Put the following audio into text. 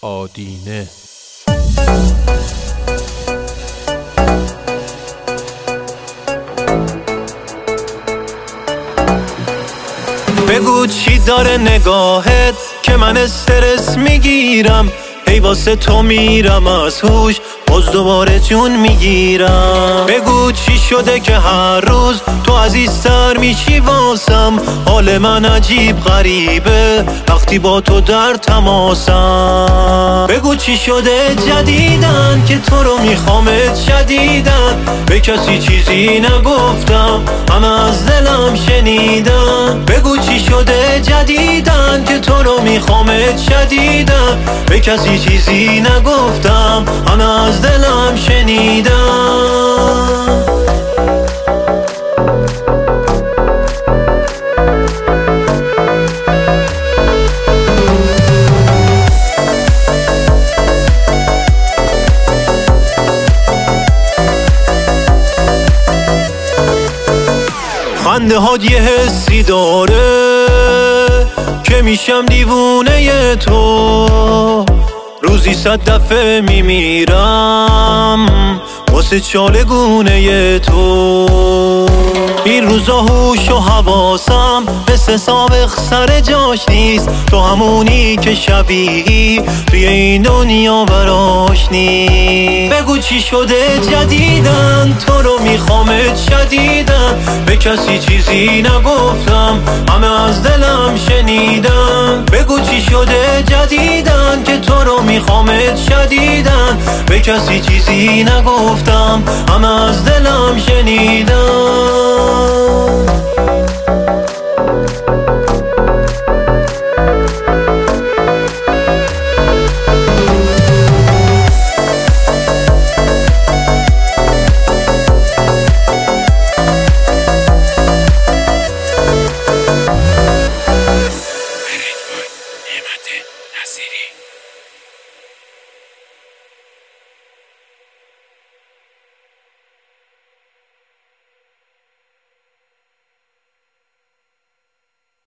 آدینه. بگو چی داره نگاهت که من استرس میگیرم، هی واسه تو میرم از هوش، باز دوباره جون میگیرم. بگو چی شده که هر روز تو عزیزتر میشی واسم، حال من عجیب غریبه وقتی با تو در تماسم. بگو چی شده جدیدن که تو رو میخوامت شدیدن، به کسی چیزی نگفتم همه از دلم شنیدن. بگو چی شده جدیدن که تو رو میخوامت شدیدن، به کسی چیزی نگفتم همه از دلم شنیدن. خنده هات یه حسی داره که میشم دیوونه تو، روزی 100 دفعه میمیرم واسه چالگونه تو. این روزا هوش و حواسم مثل سابق سر جاش نیست، تو همونی که شبیهی توی این دنیا براش نیست. بگو چی شده جدیدن تو رو میخوامت شدیدن، به کسی چیزی نگفتم همه از دلم شنیدن. بگو چی شده جدیدن که تو رو میخوامت شدیدن، به کسی چیزی نگفتم همه از دلم شنیدن.